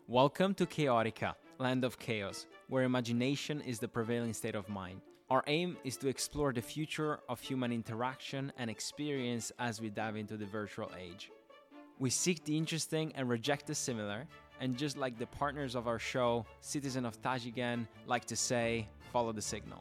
Welcome to Chaotica, land of chaos, where imagination is the prevailing state of mind. Our aim is to explore the future of human interaction and experience as we dive into the virtual age. We seek the interesting and reject the similar, and just like the partners of our show, Citizen of Tajigan, like to say, follow the signal.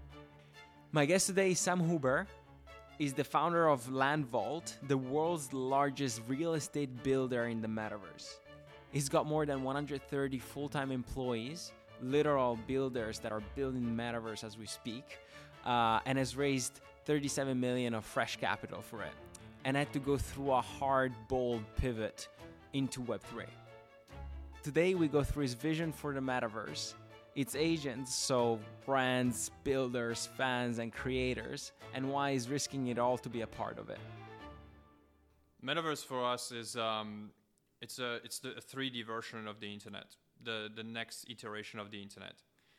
My guest today is Sam Huber. He's the founder of Land Vault, the world's largest real estate builder in the metaverse. He's got more than 130 full-time employees, literal builders that are building the metaverse as we speak, and has raised 37 million of fresh capital for it, and had to go through a hard, bold pivot into Web3. Today, we go through his vision for the metaverse, its agents, so brands, builders, fans, and creators, and why he's risking it all to be a part of it. Metaverse for us is it's the 3D version of the internet, the next iteration of the internet.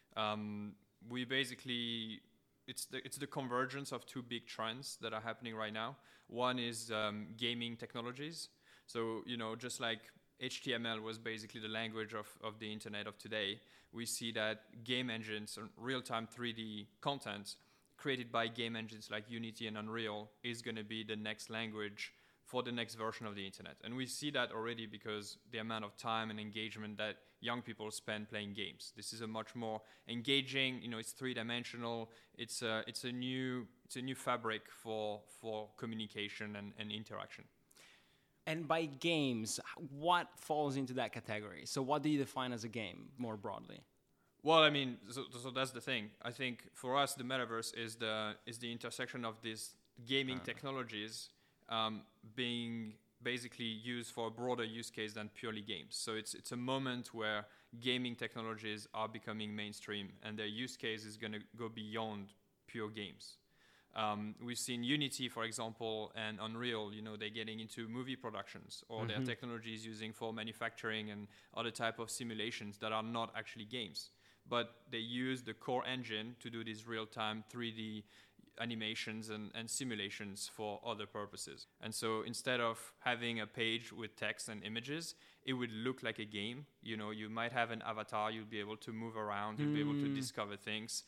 We basically it's the convergence of two big trends that are happening right now. One is gaming technologies. So just like HTML was basically the language of the internet of today, we see that game engines and real-time 3D content created by game engines like Unity and Unreal is going to be the next language for the next version of the internet. And we see that already because the amount of time and engagement that young people spend playing games. This is a much more engaging, it's three-dimensional, it's a new fabric for communication and interaction. And by games, what falls into that category? So what do you define as a game more broadly? Well, I mean, so that's the thing. I think for us, the metaverse is the intersection of these gaming technologies being basically used for a broader use case than purely games. So it's a moment where gaming technologies are becoming mainstream and their use case is going to go beyond pure games. We've seen Unity, for example, and Unreal, they're getting into movie productions or their technologies using for manufacturing and other type of simulations that are not actually games. But they use the core engine to do these real-time 3D animations and simulations for other purposes. And so instead of having a page with text and images, it would look like a game. You might have an avatar, you'll be able to move around, you'll be able to discover things.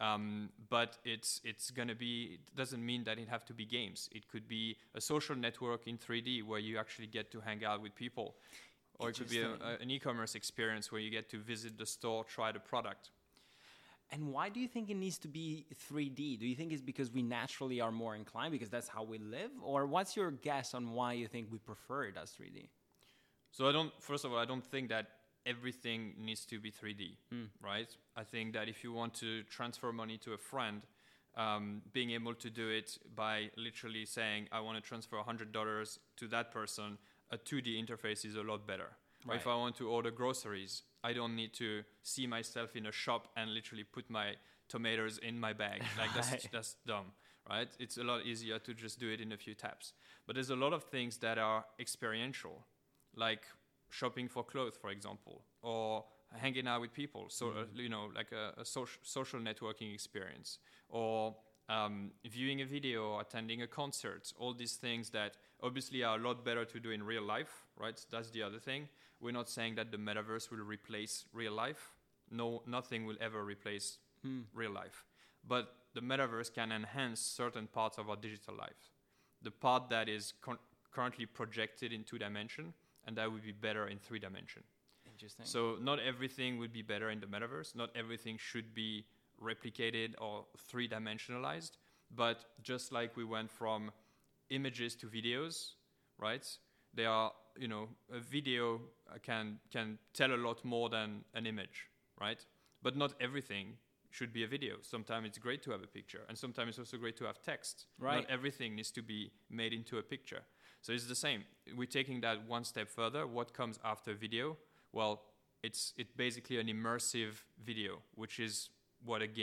But it doesn't mean that it have to be games. It could be a social network in 3D where you actually get to hang out with people. Or it could be an e-commerce experience where you get to visit the store, try the product. And why do you think it needs to be 3D? Do you think it's because we naturally are more inclined because that's how we live? Or what's your guess on why you think we prefer it as 3D? So I don't think that everything needs to be 3D, right? I think that if you want to transfer money to a friend, being able to do it by literally saying, I want to transfer $100 to that person, a 2D interface is a lot better. Right. If I want to order groceries, I don't need to see myself in a shop and literally put my tomatoes in my bag. Like that's dumb, right? It's a lot easier to just do it in a few taps. But there's a lot of things that are experiential, like shopping for clothes, for example, or hanging out with people. So, like a social networking experience, or viewing a video, or attending a concert, all these things that obviously are a lot better to do in real life, right? That's the other thing. We're not saying that the metaverse will replace real life. No, nothing will ever replace real life. But the metaverse can enhance certain parts of our digital life. The part that is currently projected in 2 dimension, and that would be better in 3 dimension. Interesting. So not everything would be better in the metaverse. Not everything should be replicated or 3-dimensionalized. But just like we went from images to videos, right? They are, a video can tell a lot more than an image, right? But not everything should be a video. Sometimes it's great to have a picture, and sometimes it's also great to have text. Right. Not everything needs to be made into a picture. So it's the same. We're taking that one step further. What comes after video? Well, it's basically an immersive video, which is what the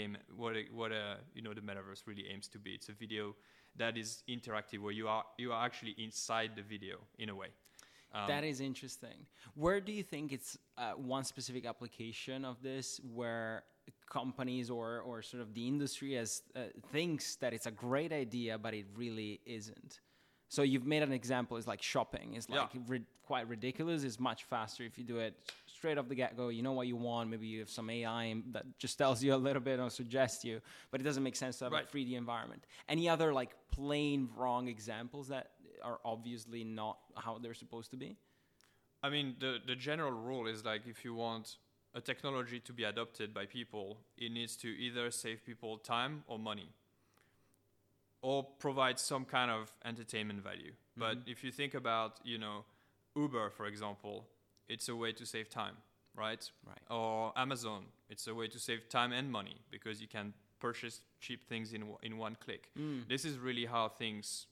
metaverse really aims to be. It's a video that is interactive, where you are actually inside the video in a way. That is interesting. Where do you think it's one specific application of this where companies or sort of the industry thinks that it's a great idea, but it really isn't? So you've made an example. It's like shopping. It's like Yeah. quite ridiculous. It's much faster if you do it straight off the get-go. You know what you want. Maybe you have some AI that just tells you a little bit or suggests you, but it doesn't make sense to have Right. a 3D environment. Any other like plain wrong examples that are obviously not how they're supposed to be? I mean, the general rule is like if you want a technology to be adopted by people, it needs to either save people time or money, or provide some kind of entertainment value. But if you think about, Uber, for example, it's a way to save time, right? Right. Or Amazon, it's a way to save time and money because you can purchase cheap things in one click. This is really how things,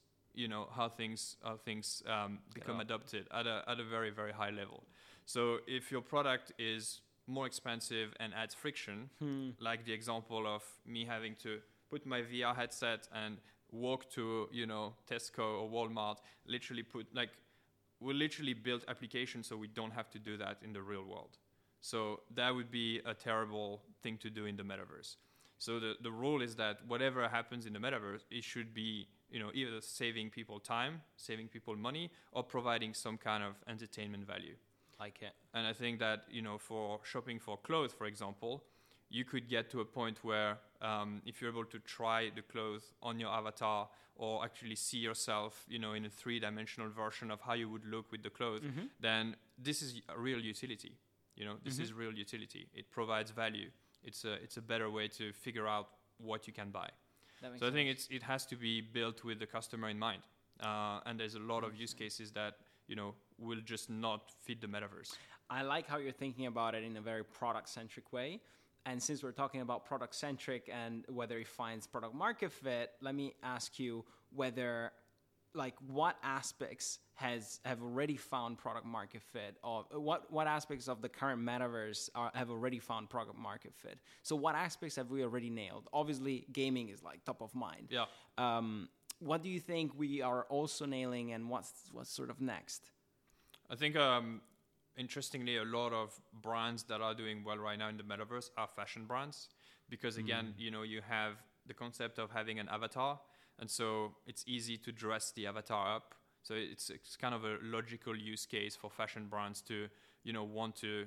become adopted at a very, very high level. So if your product is more expensive and adds friction, like the example of me having to put my VR headset and walk to, Tesco or Walmart, we'll literally build applications so we don't have to do that in the real world. So that would be a terrible thing to do in the metaverse. So the rule is that whatever happens in the metaverse, it should be, either saving people time, saving people money, or providing some kind of entertainment value. Like it. And I think that, for shopping for clothes, for example, you could get to a point where if you're able to try the clothes on your avatar or actually see yourself, in a three-dimensional version of how you would look with the clothes, then this is a real utility. This is real utility. It provides value. It's a better way to figure out what you can buy. So I think it has to be built with the customer in mind. And there's a lot of use cases that, will just not fit the metaverse. I like how you're thinking about it in a very product-centric way. And since we're talking about product-centric and whether it finds product market fit, let me ask you whether, what aspects have already found product market fit, or what aspects of the current metaverse have already found product market fit? So what aspects have we already nailed? Obviously, gaming is top of mind. Yeah. What do you think we are also nailing, and what's sort of next? I think, interestingly, a lot of brands that are doing well right now in the metaverse are fashion brands because, again, you have the concept of having an avatar, and so it's easy to dress the avatar up. So it's kind of a logical use case for fashion brands to, want to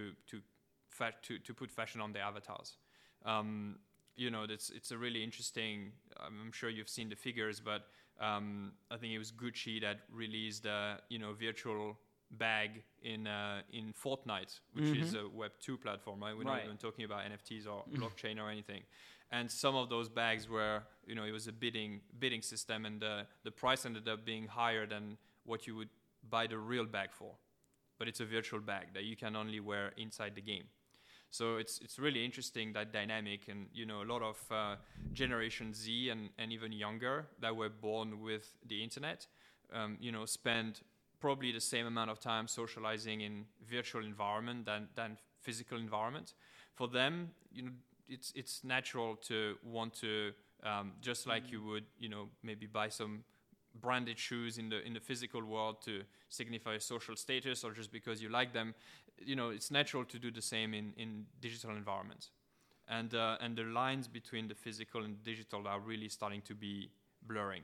put fashion on their avatars. It's a really interesting. I'm sure you've seen the figures, but I think it was Gucci that released a virtual bag in Fortnite, which is a Web 2 platform, right? We're not even talking about NFTs or blockchain or anything. And some of those bags were, it was a bidding system, and the price ended up being higher than what you would buy the real bag for. But it's a virtual bag that you can only wear inside the game. So it's really interesting, that dynamic, and a lot of Generation Z and even younger that were born with the internet, spend probably the same amount of time socializing in virtual environment than physical environment. For them, it's natural to want to just like you would, maybe buy some branded shoes in the physical world to signify social status, or just because you like them. It's natural to do the same in digital environments, and the lines between the physical and digital are really starting to be blurring.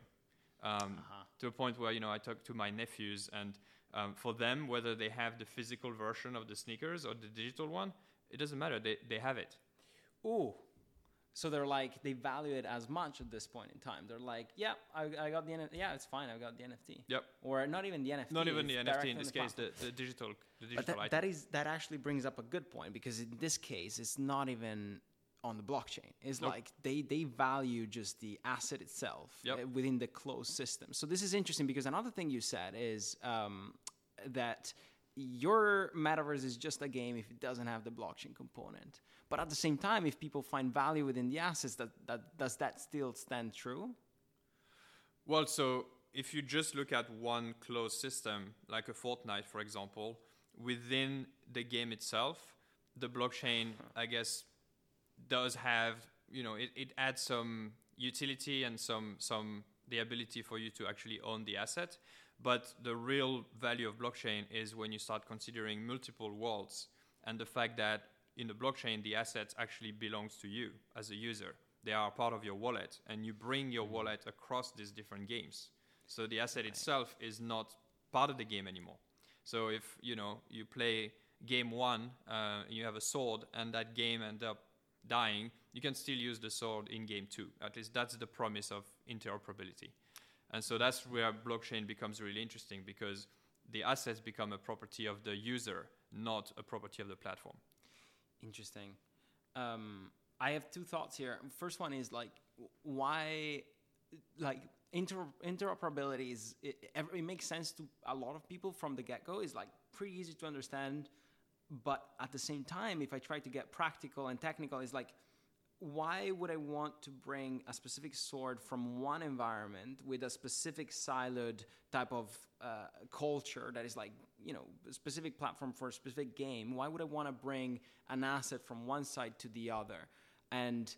To a point where, I talk to my nephews, and for them, whether they have the physical version of the sneakers or the digital one, it doesn't matter. They have it. Ooh. So they're they value it as much at this point in time. They're like, yeah, I got the NFT. Yeah, it's fine. I got the NFT. Yep. Or not even the NFT. Not even the NFT in this case, the digital item. That actually brings up a good point, because in this case, it's not even on the blockchain. It's they value just the asset itself within the closed system. So this is interesting, because another thing you said is that your metaverse is just a game if it doesn't have the blockchain component. But at the same time, if people find value within the assets, does that still stand true? Well, so if you just look at one closed system, like a Fortnite, for example, within the game itself, the blockchain, I guess, does have, it adds some utility and the ability for you to actually own the asset. But the real value of blockchain is when you start considering multiple worlds, and the fact that in the blockchain, the assets actually belongs to you as a user. They are part of your wallet, and you bring your wallet across these different games. So the asset itself is not part of the game anymore. So if you play game 1, you have a sword, and that game ends up dying, you can still use the sword in game 2. At least that's the promise of interoperability. And so that's where blockchain becomes really interesting, because the assets become a property of the user, not a property of the platform. Interesting. I have two thoughts here. First one is why interoperability it makes sense to a lot of people from the get-go. It's pretty easy to understand, but at the same time, if I try to get practical and technical, it's why would I want to bring a specific sword from one environment with a specific siloed type of culture that is a specific platform for a specific game? Why would I want to bring an asset from one side to the other? And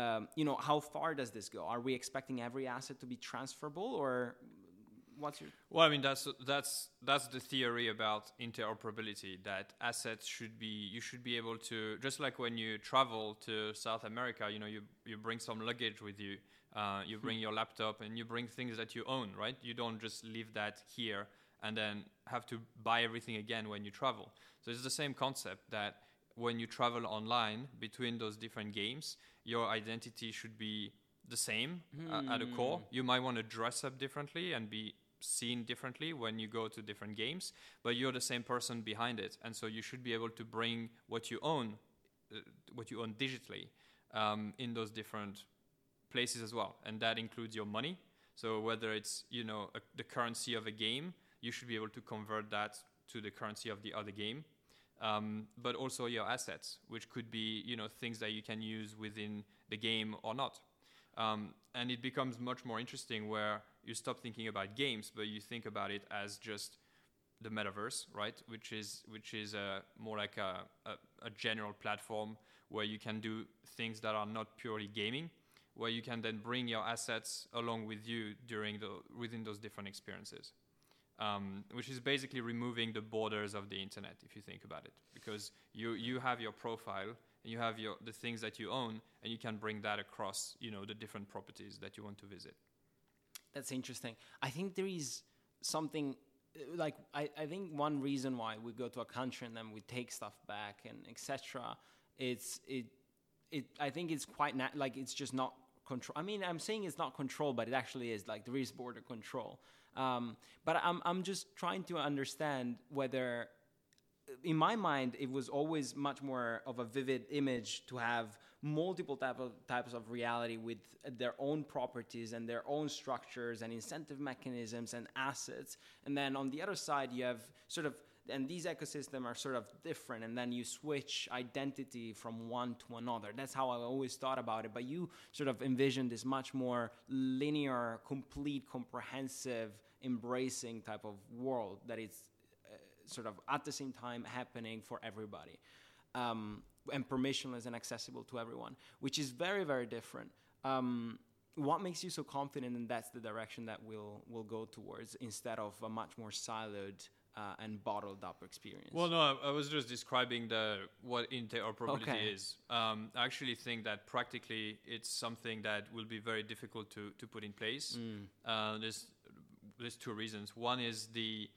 how far does this go? Are we expecting every asset to be transferable, or what's your? Well, I mean that's the theory about interoperability. That assets you should be able to, just like when you travel to South America, you bring some luggage with you, you bring your laptop, and you bring things that you own, right? You don't just leave that here and then have to buy everything again when you travel. So it's the same concept that when you travel online between those different games, your identity should be the same at the core. You might want to dress up differently and be seen differently when you go to different games, but you're the same person behind it. And so you should be able to bring what you own digitally in those different places as well. And that includes your money. So whether it's, the currency of a game, you should be able to convert that to the currency of the other game. But also your assets, which could be, things that you can use within the game or not. And it becomes much more interesting where you stop thinking about games, but you think about it as just the metaverse, right? Which is more like a general platform where you can do things that are not purely gaming, where you can then bring your assets along with you within those different experiences. Which is basically removing the borders of the internet, if you think about it, because you have your profile and you have the things that you own, and you can bring that across, the different properties that you want to visit. That's interesting. I think there is something I think one reason why we go to a country and then we take stuff back and etc. I think it's quite it's just not control. I mean, I'm saying it's not control, but it actually is. There is border control. But I'm just trying to understand whether, in my mind, it was always much more of a vivid image to have multiple types of reality with their own properties and their own structures and incentive mechanisms and assets. And then on the other side, you have and these ecosystems are sort of different, and then you switch identity from one to another. That's how I always thought about it. But you sort of envisioned this much more linear, complete, comprehensive, embracing type of world that is sort of at the same time happening for everybody, and permissionless and accessible to everyone, which is very, very different. What makes you so confident that that's the direction that we'll go towards, instead of a much more siloed and bottled up experience? Well, no, I was just describing what interoperability is. I actually think that practically it's something that will be very difficult to put in place. There's two reasons. One is the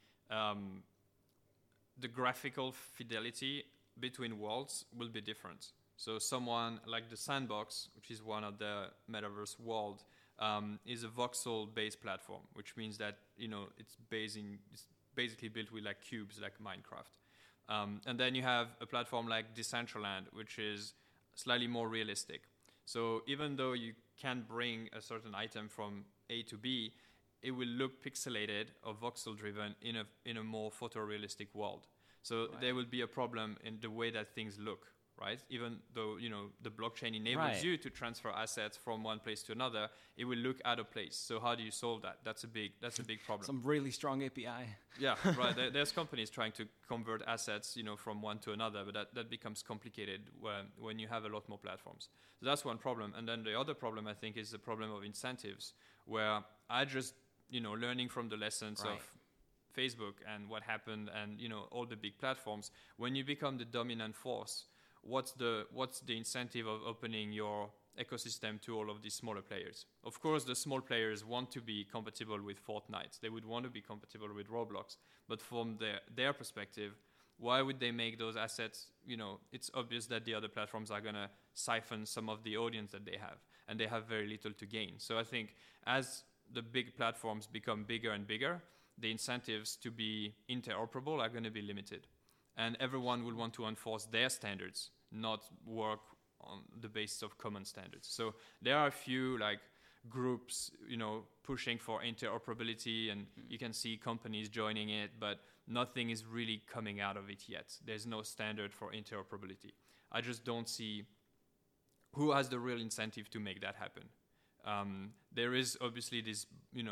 graphical fidelity between worlds will be different. So someone like the Sandbox, which is one of the metaverse world, is a voxel-based platform, which means that it's basically built with cubes, like Minecraft. And then you have a platform like Decentraland, which is slightly more realistic. So even though you can bring a certain item from A to B, it will look pixelated or voxel-driven in a more photorealistic world. So there will be a problem in the way that things look, right? Even though the blockchain enables you to transfer assets from one place to another, it will look out of place. So how do you solve that? That's a big problem. Some really strong API. Yeah, right. There's companies trying to convert assets, from one to another, but that becomes complicated when you have a lot more platforms. So that's one problem. And then the other problem, I think, is the problem of incentives, where I just learning from the lessons of Facebook and what happened, and all the big platforms. When you become the dominant force, what's the incentive of opening your ecosystem to all of these smaller players. Of course, the small players want to be compatible with Fortnite. They would want to be compatible with Roblox. But from their perspective, why would they make those assets? It's obvious that the other platforms are going to siphon some of the audience that they have, and they have very little to gain. So I think as the big platforms become bigger and bigger, the incentives to be interoperable are going to be limited. And everyone will want to enforce their standards, not work on the basis of common standards. So there are a few groups, pushing for interoperability, and you can see companies joining it, but nothing is really coming out of it yet. There's no standard for interoperability. I just don't see who has the real incentive to make that happen. There is obviously this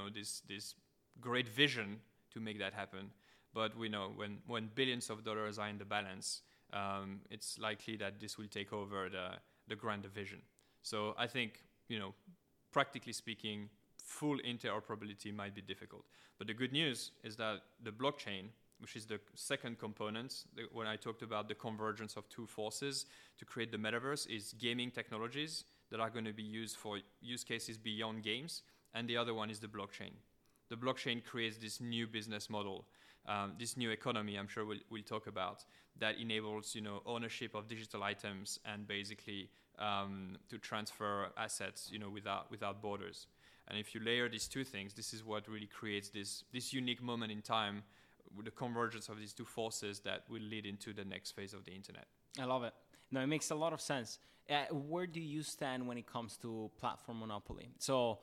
great vision to make that happen, but we know when billions of dollars are in the balance, it's likely that this will take over the grander vision. So I think, practically speaking, full interoperability might be difficult. But the good news is that the blockchain, which is the second component, when I talked about the convergence of two forces to create the metaverse, is gaming technologies that are going to be used for use cases beyond games, and the other one is the blockchain. The blockchain creates this new business model, this new economy, I'm sure we'll talk about, that enables ownership of digital items and basically to transfer assets without borders. And if you layer these two things, this is what really creates this unique moment in time with the convergence of these two forces that will lead into the next phase of the internet. I love it. No, it makes a lot of sense. Where do you stand when it comes to platform monopoly? So,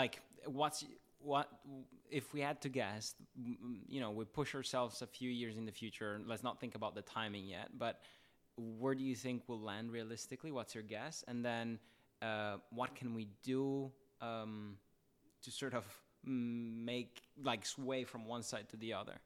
what if we had to guess? We push ourselves a few years in the future. Let's not think about the timing yet, but where do you think we'll land realistically? What's your guess? And then, what can we do to sort of make sway from one side to the other?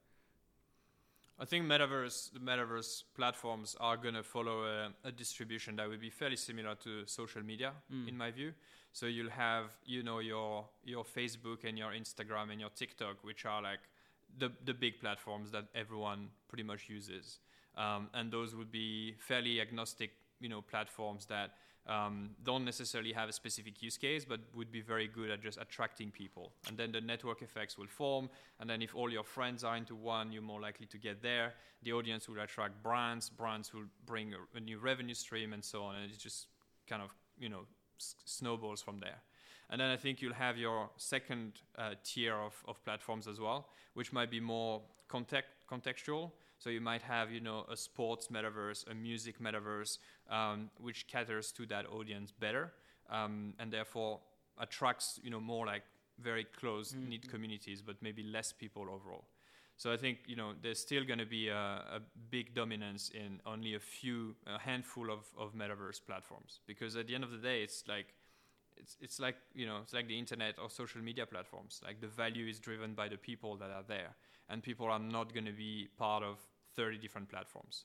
I think the metaverse platforms are going to follow a distribution that will be fairly similar to social media, in my view. So you'll have, your Facebook and your Instagram and your TikTok, which are the big platforms that everyone pretty much uses. And those would be fairly agnostic, platforms that don't necessarily have a specific use case, but would be very good at just attracting people. And then the network effects will form. And then if all your friends are into one, you're more likely to get there. The audience will attract brands. Brands will bring a new revenue stream and so on. And it just kind of, snowballs from there. And then I think you'll have your second tier of platforms as well, which might be more contextual. So you might have, a sports metaverse, a music metaverse, which caters to that audience better, and therefore attracts, more very close-knit communities, but maybe less people overall. So I think, there's still going to be a big dominance in only a handful of metaverse platforms, because at the end of the day, it's like the internet or social media platforms. The value is driven by the people that are there, and people are not going to be part of 30 different platforms.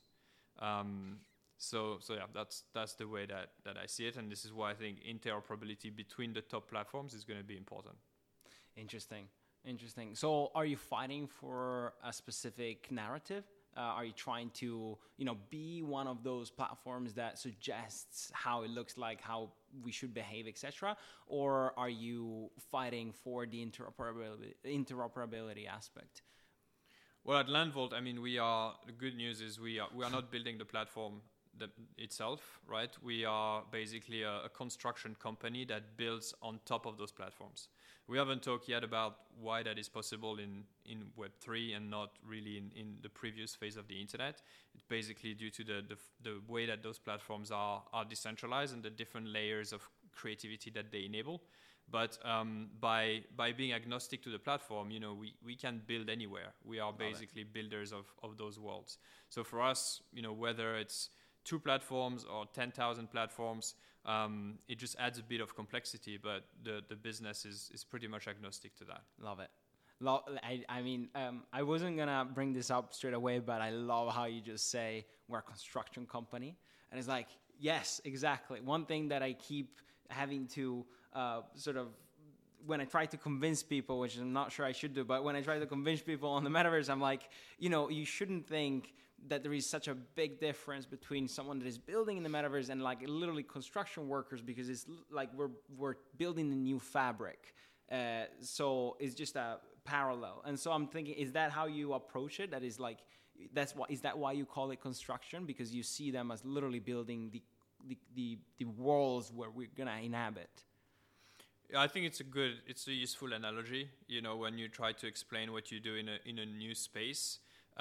So yeah, that's the way that I see it, and this is why I think interoperability between the top platforms is going to be important. Interesting. So are you fighting for a specific narrative? Are you trying to, be one of those platforms that suggests how it looks like, how we should behave, etc.? Or are you fighting for the interoperability aspect? Well, at LandVault, the good news is we are not building the platform itself, right? We are basically a construction company that builds on top of those platforms. We haven't talked yet about why that is possible in Web3 and not really in the previous phase of the internet. It's basically due to the way that those platforms are decentralized and the different layers of creativity that they enable. But by being agnostic to the platform, we can build anywhere. We are basically builders of those worlds. So for us, whether it's 2 platforms or 10,000 platforms, it just adds a bit of complexity, but the business is pretty much agnostic to that. Love it. I wasn't going to bring this up straight away, but I love how you just say we're a construction company. And it's yes, exactly. One thing that I keep having to when I try to convince people, which I'm not sure I should do, but when I try to convince people on the metaverse, I'm like, you shouldn't think that there is such a big difference between someone that is building in the metaverse and like literally construction workers, because it's like we're building a new fabric. So it's just a parallel. And so I'm thinking, is that how you approach it? That is like, is that why you call it construction? Because you see them as literally building the walls where we're gonna inhabit. I think it's a useful analogy, when you try to explain what you do in a new space.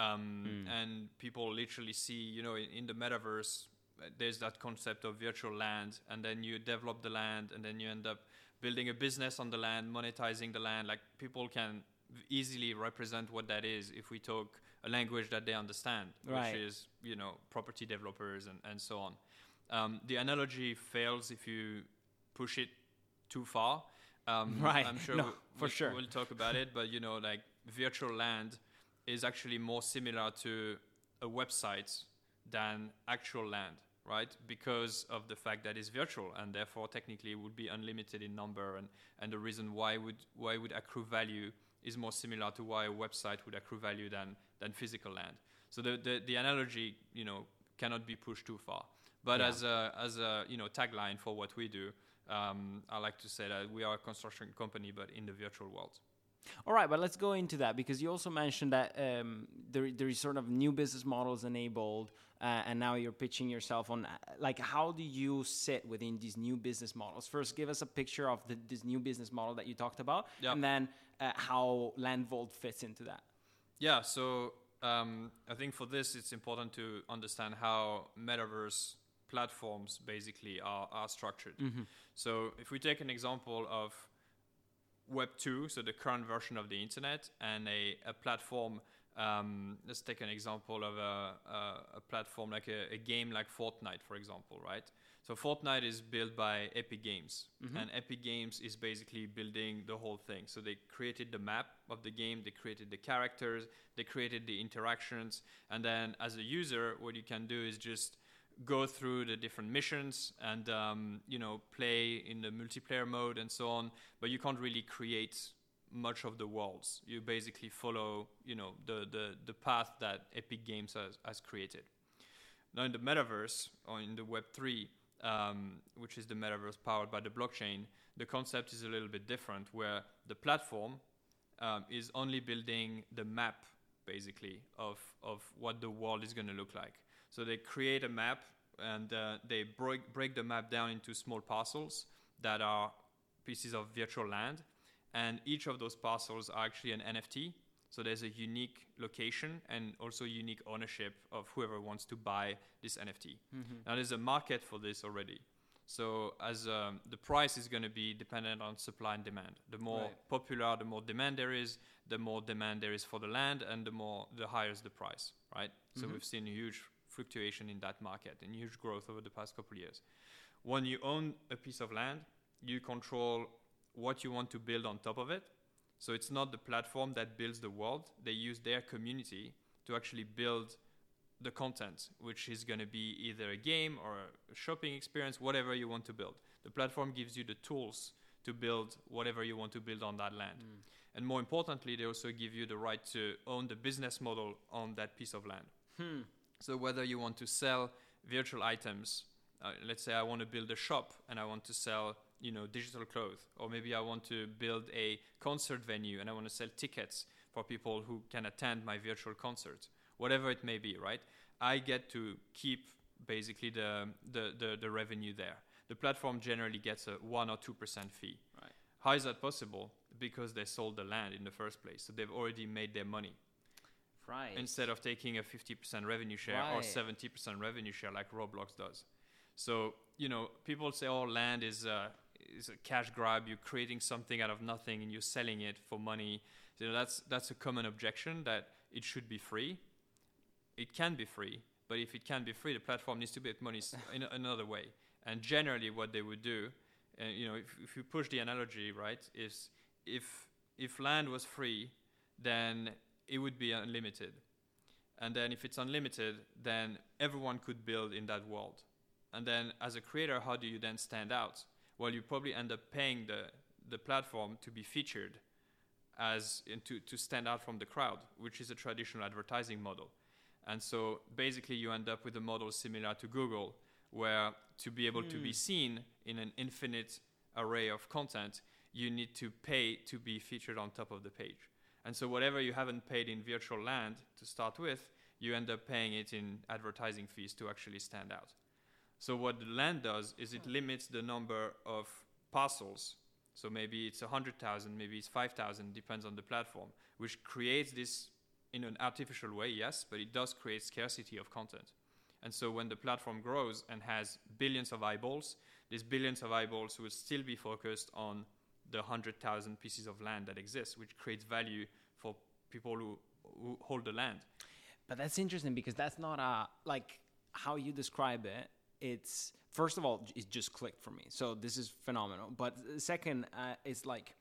And people literally see, in the metaverse, there's that concept of virtual land, and then you develop the land, and then you end up building a business on the land, monetizing the land. Like, people can easily represent what that is if we talk a language that they understand, right, which is, property developers and so on. The analogy fails if you push it too far. Right. I'm sure we'll talk about it, but like, virtual land is actually more similar to a website than actual land, right? Because of the fact that it's virtual, and therefore technically would be unlimited in number, and the reason why would accrue value is more similar to why a website would accrue value than physical land. So the analogy, cannot be pushed too far. But as a tagline for what we do, I like to say that we are a construction company, but in the virtual world. All right, but let's go into that, because you also mentioned that there is sort of new business models enabled, and now you're pitching yourself on, like, how do you sit within these new business models? First, give us a picture of this new business model that you talked about, and then how LandVault fits into that. Yeah, so I think for this, it's important to understand how metaverse platforms basically are structured. Mm-hmm. So if we take an example of Web 2, so the current version of the internet, and a platform, let's take an example of a platform like a game like Fortnite, for example, right? So Fortnite is built by Epic Games, and Epic Games is basically building the whole thing. So they created the map of the game, they created the characters, they created the interactions, and then as a user, what you can do is just go through the different missions and play in the multiplayer mode and so on, but you can't really create much of the worlds. You basically follow the path that Epic Games has created. Now in the metaverse, or in the Web 3, which is the metaverse powered by the blockchain, the concept is a little bit different, where the platform is only building the map basically of what the world is going to look like. So they create a map, and they break the map down into small parcels that are pieces of virtual land. And each of those parcels are actually an NFT. So there's a unique location and also unique ownership of whoever wants to buy this NFT. Mm-hmm. Now there's a market for this already. So as the price is going to be dependent on supply and demand. The more popular, the more demand there is, the more demand there is for the land, and the higher is the price, right? So we've seen a huge fluctuation in that market and huge growth over the past couple of years. When you own a piece of land, you control what you want to build on top of it. So it's not the platform that builds the world. They use their community to actually build the content, which is going to be either a game or a shopping experience, whatever you want to build. The platform gives you the tools to build whatever you want to build on that land. And more importantly, they also give you the right to own the business model on that piece of land. So whether you want to sell virtual items, let's say I want to build a shop and I want to sell, digital clothes, or maybe I want to build a concert venue and I want to sell tickets for people who can attend my virtual concert, whatever it may be, right? I get to keep basically the revenue there. The platform generally gets a 1 or 2% fee. Right. How is that possible? Because they sold the land in the first place, so they've already made their money. Right. Instead of taking a 50% revenue share or 70% revenue share like Roblox does. So, people say, land is a cash grab. You're creating something out of nothing and you're selling it for money. So that's a common objection, that it should be free. It can be free, but if it can be free, the platform needs to make money in another way. And generally what they would do, if you push the analogy, right, is if land was free, then it would be unlimited. And then if it's unlimited, then everyone could build in that world. And then as a creator, how do you then stand out? Well, you probably end up paying the platform to be featured as to stand out from the crowd, which is a traditional advertising model. And so basically you end up with a model similar to Google, where to be able to be seen in an infinite array of content, you need to pay to be featured on top of the page. And so whatever you haven't paid in virtual land to start with, you end up paying it in advertising fees to actually stand out. So what the land does is it limits the number of parcels. So maybe it's 100,000, maybe it's 5,000, depends on the platform, which creates this in an artificial way, yes, but it does create scarcity of content. And so when the platform grows and has billions of eyeballs, these billions of eyeballs will still be focused on the 100,000 pieces of land that exist, which creates value for people who hold the land. But that's interesting because that's not like how you describe it. It's, first of all, it just clicked for me. So this is phenomenal. But second, it's like,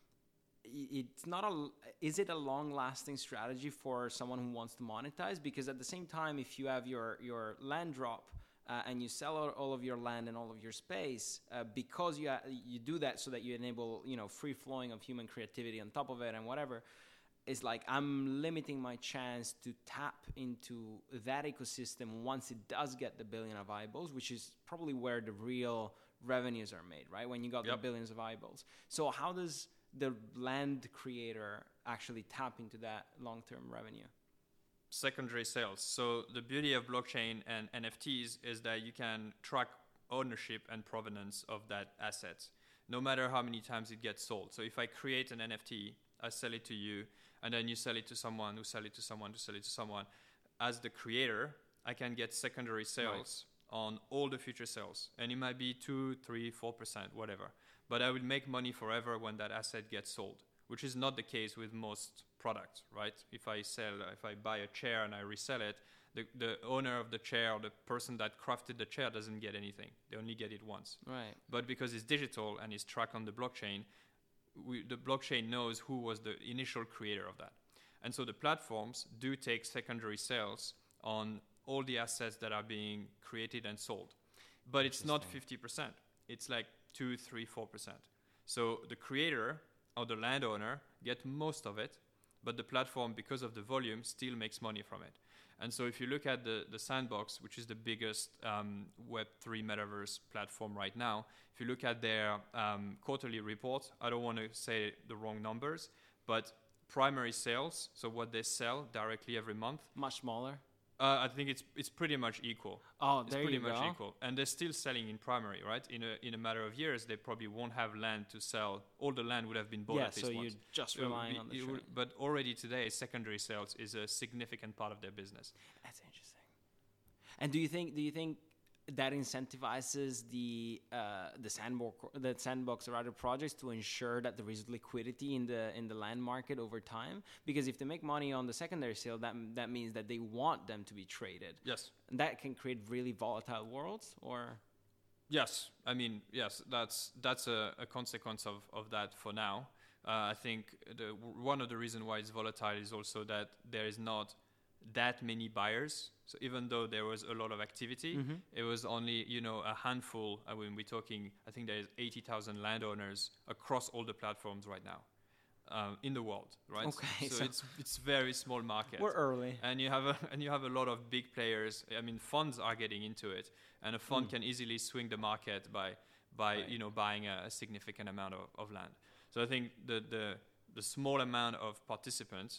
it's not is it a long-lasting strategy for someone who wants to monetize? Because at the same time, if you have your land drop and you sell all of your land and all of your space, because you do that so that you enable, free flowing of human creativity on top of it and whatever, it's like I'm limiting my chance to tap into that ecosystem once it does get the billion of eyeballs, which is probably where the real revenues are made, right? When you got the billions of eyeballs. So how does the land creator actually tap into that long-term revenue? Secondary sales. So the beauty of blockchain and NFTs is that you can track ownership and provenance of that asset, no matter how many times it gets sold. So if I create an NFT, I sell it to you, and then you sell it to someone, who sell it to someone, who sell it to someone. As the creator, I can get secondary sales on all the future sales. And it might be 2, 3, 4%, whatever. But I will make money forever when that asset gets sold, which is not the case with most products, right? If I buy a chair and I resell it, the owner of the chair or the person that crafted the chair doesn't get anything. They only get it once. Right. But because it's digital and it's tracked on the blockchain, the blockchain knows who was the initial creator of that. And so the platforms do take secondary sales on all the assets that are being created and sold. But it's not 50%. It's like 2, 3, 4%. So the creator or the landowner get most of it, but the platform, because of the volume, still makes money from it. And so if you look at the Sandbox, which is the biggest Web3 metaverse platform right now, if you look at their quarterly report, I don't want to say the wrong numbers, but primary sales, so what they sell directly every month. Much smaller? I think it's pretty much equal. Oh, it's there pretty you much go. equal, and they're still selling in primary, right? In a matter of years, they probably won't have land to sell. All the land would have been bought at least so once. you're just relying on the trade. But already today, secondary sales is a significant part of their business. That's interesting. And do you think that incentivizes the sandbox or other projects to ensure that there is liquidity in the land market over time? Because if they make money on the secondary sale, that means that they want them to be traded. Yes. And that can create really volatile worlds, or? Yes, I mean, yes, that's a consequence of that for now. I think one of the reasons why it's volatile is also that there is not that many buyers. So even though there was a lot of activity, it was only, a handful. I mean, we're talking, I think there's 80,000 landowners across all the platforms right now in the world, right? Okay, so it's very small market. We're early. And you have a lot of big players. I mean, funds are getting into it, and a fund can easily swing the market by buying a significant amount of land. So I think the small amount of participants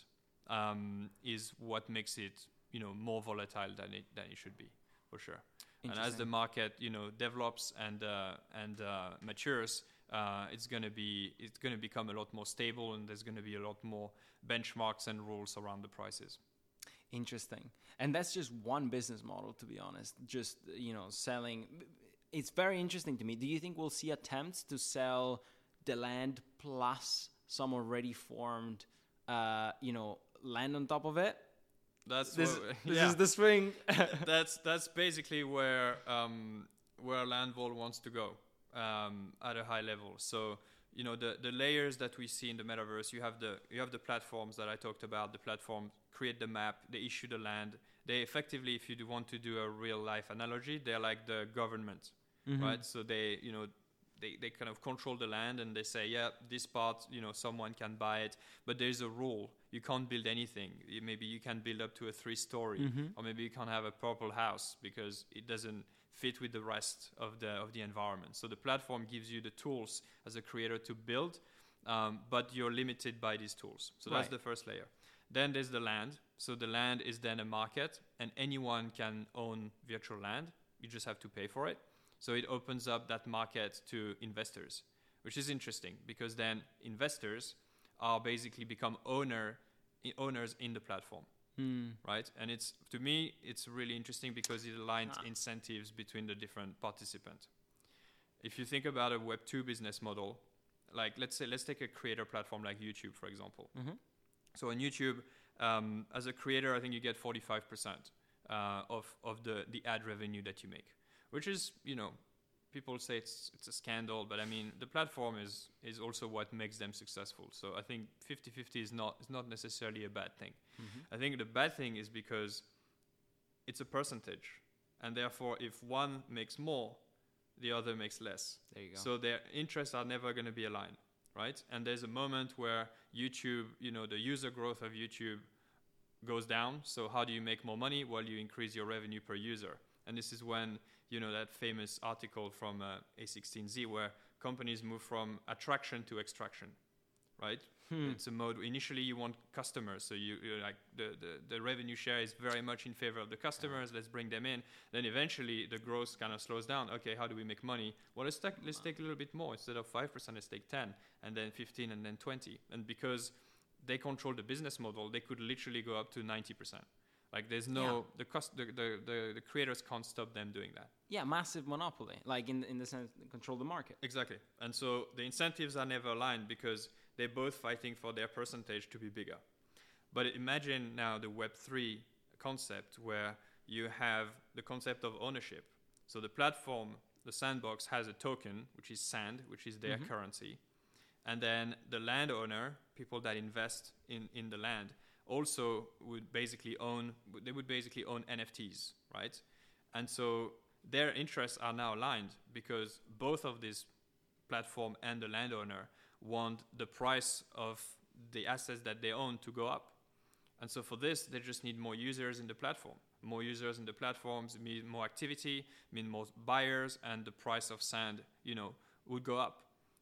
is what makes it more volatile than it should be, for sure. And as the market develops and matures, it's going to become a lot more stable, and there's going to be a lot more benchmarks and rules around the prices. Interesting. And that's just one business model, to be honest. Just selling. It's very interesting to me. Do you think we'll see attempts to sell the land plus some already formed land on top of it? This is the swing. that's basically where Landval wants to go at a high level. So the layers that we see in the metaverse, you have the platforms that I talked about. The platform create the map, they issue the land. They effectively, if you want to do a real life analogy, they're like the government, right? So they they kind of control the land, and they say, yeah, this part, someone can buy it, but there's a rule. You can't build anything. Maybe you can build up to a 3-story, or maybe you can't have a purple house because it doesn't fit with the rest of the environment. So the platform gives you the tools as a creator to build, but you're limited by these tools. So that's the first layer. Then there's the land. So the land is then a market, and anyone can own virtual land. You just have to pay for it. So it opens up that market to investors, which is interesting because then investors are basically become owners in the platform, right? And to me, it's really interesting because it aligns incentives between the different participants. If you think about a Web2 business model, like let's take a creator platform like YouTube, for example. So on YouTube, as a creator, I think you get 45% of the ad revenue that you make, which is, people say it's a scandal, but I mean, the platform is also what makes them successful. So I think 50-50 is not necessarily a bad thing. I think the bad thing is because it's a percentage, and therefore if one makes more, the other makes less. There you go. So their interests are never going to be aligned, right? And there's a moment where YouTube, the user growth of YouTube goes down. So how do you make more money? Well, you increase your revenue per user. And this is when, that famous article from A16Z where companies move from attraction to extraction, right? It's a mode. Initially, you want customers. So you're like the revenue share is very much in favor of the customers. Let's bring them in. Then eventually the growth kind of slows down. Okay, how do we make money? Well, let's take a little bit more. Instead of 5%, let's take 10, and then 15, and then 20. And because they control the business model, they could literally go up to 90%. Like there's no the creators can't stop them doing that. Yeah, massive monopoly. Like in the sense they control the market. Exactly. And so the incentives are never aligned because they're both fighting for their percentage to be bigger. But imagine now the Web3 concept where you have the concept of ownership. So the platform, the sandbox, has a token, which is sand, which is their currency. And then the landowner, people that invest in the land, also would basically own NFTs, right? And so their interests are now aligned because both of this platform and the landowner want the price of the assets that they own to go up. And so for this, they just need more users in the platform. More users in the platforms mean more activity, mean more buyers, and the price of sand, would go up.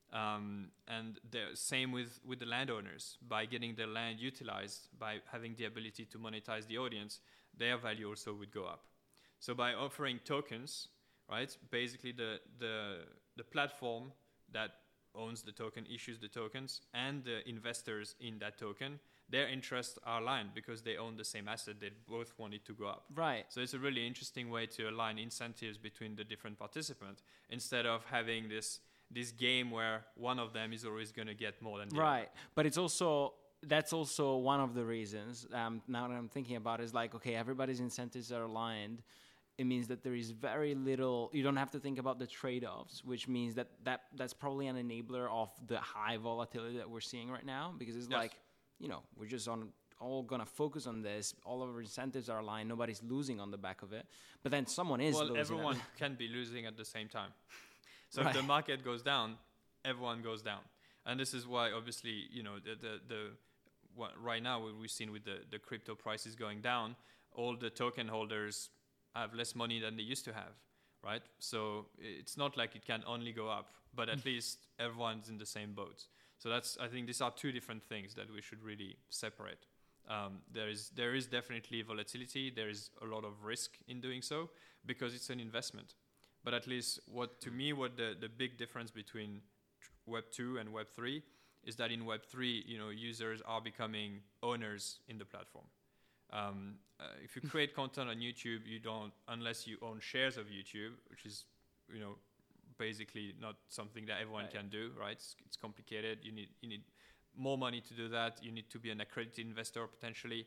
And the same with the landowners. By getting their land utilized, by having the ability to monetize the audience, their value also would go up. So by offering tokens, right, basically the platform that owns the token, issues the tokens, and the investors in that token, their interests are aligned because they own the same asset. They both want it to go up. Right. So it's a really interesting way to align incentives between the different participants instead of having this game where one of them is always going to get more than the other. But that's also one of the reasons, now that I'm thinking about it, is like, okay, everybody's incentives are aligned. It means that there is very little, you don't have to think about the trade-offs, which means that's probably an enabler of the high volatility that we're seeing right now, because it's like, we're just all going to focus on this. All of our incentives are aligned. Nobody's losing on the back of it. But then someone is losing. Well, everyone can be losing at the same time. So if the market goes down, everyone goes down. And this is why, obviously, right now what we've seen with the crypto prices going down, all the token holders have less money than they used to have, right? So it's not like it can only go up, but at least everyone's in the same boat. So I think these are two different things that we should really separate. There is definitely volatility. There is a lot of risk in doing so because it's an investment. But at least what the big difference between Web 2 and Web 3 is that in Web 3, users are becoming owners in the platform. If you create content on YouTube, you don't, unless you own shares of YouTube, which is, basically not something that everyone can do, right? It's complicated. You need more money to do that. You need to be an accredited investor potentially.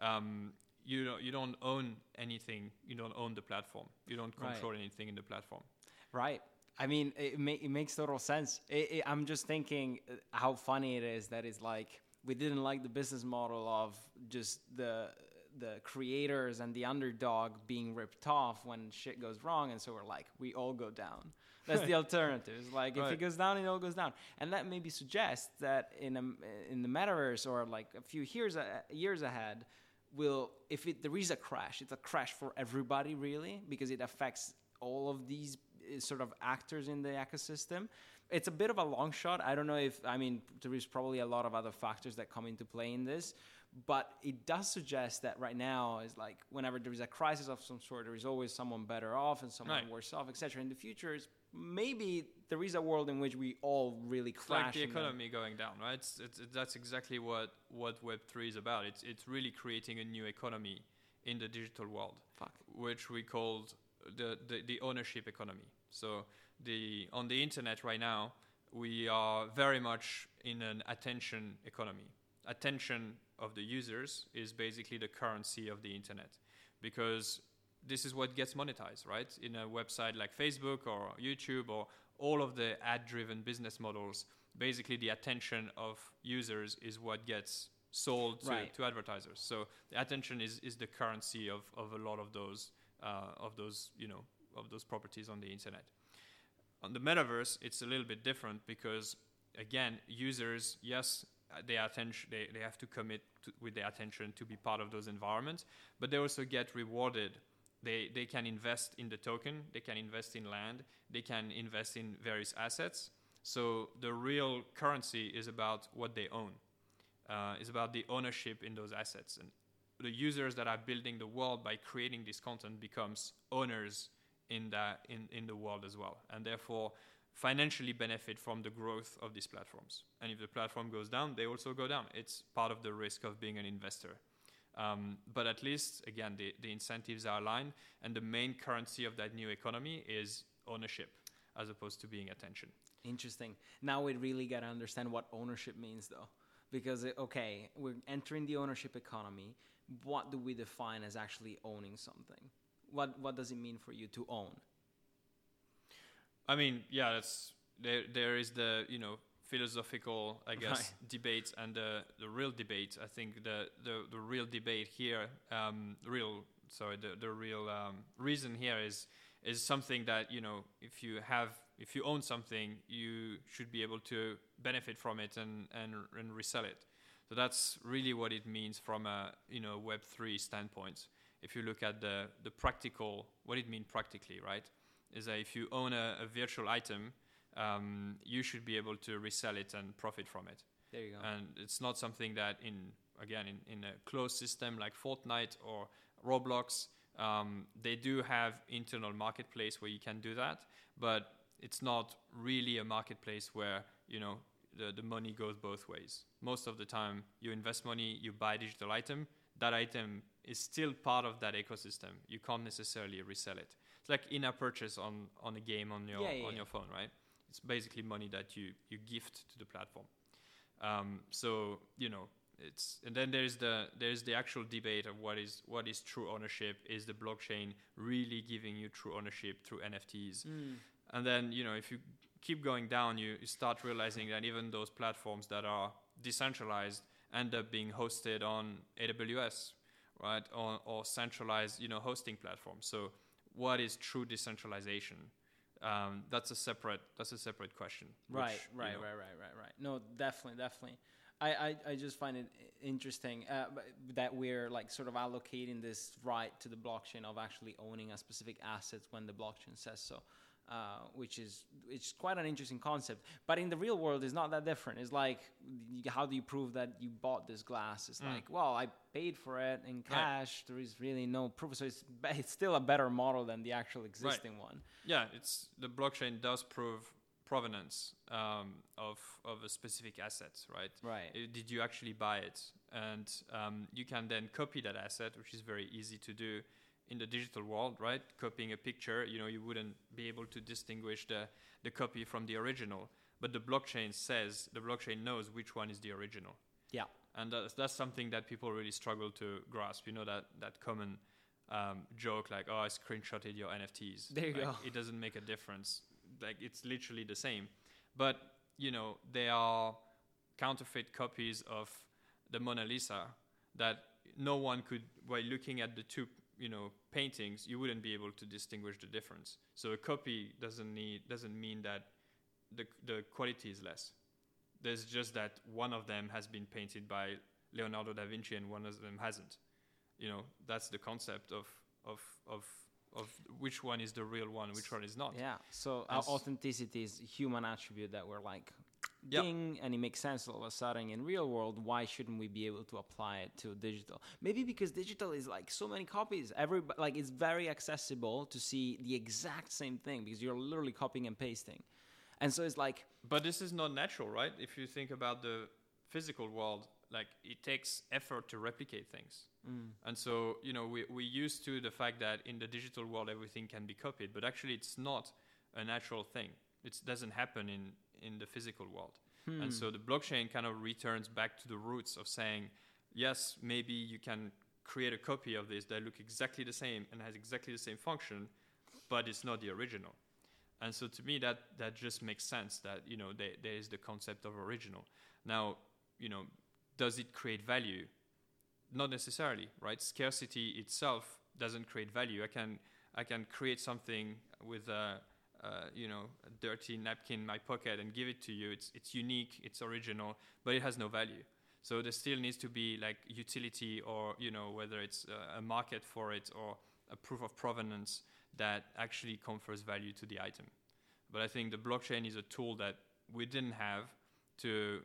You don't own anything. You don't own the platform. You don't control anything in the platform. Right. I mean, it makes total sense. I'm just thinking how funny it is that it's like we didn't like the business model of just the the creators and the underdog being ripped off when shit goes wrong, and so we're like, we all go down. That's the alternative. It's like if it goes down, it all goes down, and that maybe suggests that in the metaverse or like a few years ahead, there is a crash, it's a crash for everybody really, because it affects all of these sort of actors in the ecosystem. It's a bit of a long shot. I don't know there is probably a lot of other factors that come into play in this, but it does suggest that right now is like whenever there is a crisis of some sort, there is always someone better off and someone worse off, etc. In the future, maybe there is a world in which we all really crash. Like the economy going down, right? That's exactly what Web3 is about. It's really creating a new economy in the digital world, which we called the ownership economy. So on the internet right now, we are very much in an attention economy. Attention of the users is basically the currency of the internet, because this is what gets monetized, right? In a website like Facebook or YouTube or all of the ad-driven business models, basically the attention of users is what gets sold to advertisers. So the attention is the currency of a lot of those properties on the internet. On the metaverse, it's a little bit different because, again, users, yes, they have to commit with their attention to be part of those environments, but they also get rewarded. They can invest in the token, they can invest in land, they can invest in various assets. So the real currency is about what they own. Is about the ownership in those assets. And the users that are building the world by creating this content becomes owners in the world as well, and therefore financially benefit from the growth of these platforms. And if the platform goes down, they also go down. It's part of the risk of being an investor. But at least, again, the incentives are aligned, and the main currency of that new economy is ownership as opposed to being attention. Interesting. Now we really got to understand what ownership means, though. Because, we're entering the ownership economy. What do we define as actually owning something? What does it mean for you to own? I mean, there is the philosophical, I guess, debate and the real debate. I think the real debate here, the real reason here is something that if you own something, you should be able to benefit from it and resell it. So that's really what it means from a Web3 standpoint. If you look at the practical, what it means practically, right, is that if you own a virtual item, you should be able to resell it and profit from it. There you go. And it's not something that in a closed system like Fortnite or Roblox, they do have internal marketplace where you can do that, but it's not really a marketplace where the money goes both ways. Most of the time, you invest money, you buy a digital item. That item is still part of that ecosystem. You can't necessarily resell it. It's like in-app purchase on a game on your phone, right? It's basically money that you gift to the platform. And then there's the actual debate of what is true ownership. Is the blockchain really giving you true ownership through NFTs? And then if you keep going down, you start realizing that even those platforms that are decentralized end up being hosted on AWS, right, or centralized hosting platforms. So what is true decentralization? That's a separate question. Right. No, definitely. I just find it interesting that we're like sort of allocating this right to the blockchain of actually owning a specific asset when the blockchain says so. It's quite an interesting concept, but in the real world, it's not that different. It's like, how do you prove that you bought this glass? It's like, well, I paid for it in cash. There is really no proof, so it's still a better model than the actual existing one. Yeah, the blockchain does prove provenance of a specific asset, right? Right. Did you actually buy it? And you can then copy that asset, which is very easy to do. In the digital world, right? Copying a picture, you wouldn't be able to distinguish the copy from the original. But the blockchain knows which one is the original. Yeah. And that's something that people really struggle to grasp. That common joke like, oh, I screenshotted your NFTs. There you go. It doesn't make a difference. Like, it's literally the same. But, they are counterfeit copies of the Mona Lisa that no one could, by looking at the two, paintings, you wouldn't be able to distinguish the difference. So a copy doesn't mean that the quality is less. There's just that one of them has been painted by Leonardo da Vinci and one of them hasn't. That's the concept of which one is the real one, which one is not. Yeah. So authenticity is a human attribute that we're like, Yep. ding, and it makes sense all of a sudden. In real world, why shouldn't we be able to apply it to digital? Maybe because digital is like so many copies. Like it's very accessible to see the exact same thing because you're literally copying and pasting. And so it's like... But this is not natural, right? If you think about the physical world, like it takes effort to replicate things. And so, we're used to the fact that in the digital world, everything can be copied, but actually it's not a natural thing. It doesn't happen in the physical world. And so the blockchain kind of returns back to the roots of saying, yes, maybe you can create a copy of this that look exactly the same and has exactly the same function, but it's not the original. And so to me, that just makes sense that, there is the concept of original. Now, does it create value? Not necessarily, right? Scarcity itself doesn't create value. I can create something with a dirty napkin in my pocket and give it to you. It's unique, it's original, but it has no value. So there still needs to be like utility, or whether it's a market for it or a proof of provenance that actually confers value to the item. But I think the blockchain is a tool that we didn't have to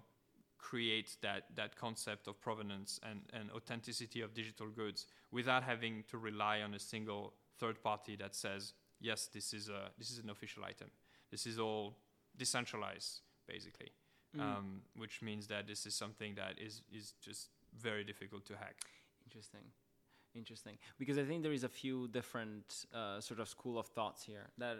create that concept of provenance and authenticity of digital goods without having to rely on a single third party that says, yes, this is an official item. This is all decentralized, basically, which means that this is something that is just very difficult to hack. Interesting. Because I think there is a few different sort of school of thoughts here that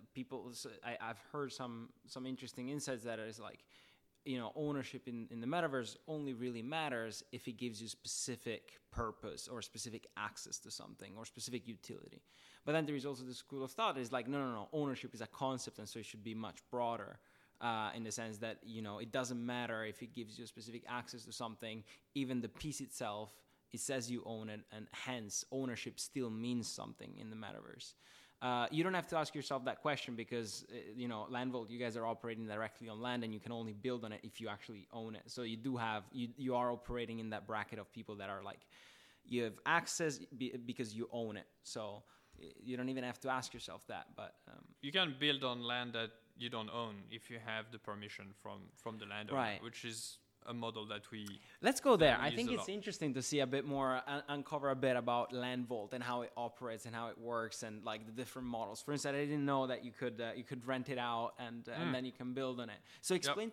I've heard some interesting insights that is like, ownership in the metaverse only really matters if it gives you specific purpose or specific access to something or specific utility. But then there is also the school of thought is like, no, ownership is a concept, and so it should be much broader in the sense that, it doesn't matter if it gives you specific access to something, even the piece itself, it says you own it, and hence ownership still means something in the metaverse. You don't have to ask yourself that question because, LandVault, you guys are operating directly on land and you can only build on it if you actually own it. So you are operating in that bracket of people that are like, you have access because you own it. So you don't even have to ask yourself that. But you can build on land that you don't own if you have the permission from the landowner, right, which is a model that we... Let's go there. I think it's interesting to see a bit more, uncover a bit about LandVault and how it operates and how it works and like the different models. For instance, I didn't know that you could rent it out and then you can build on it. So explain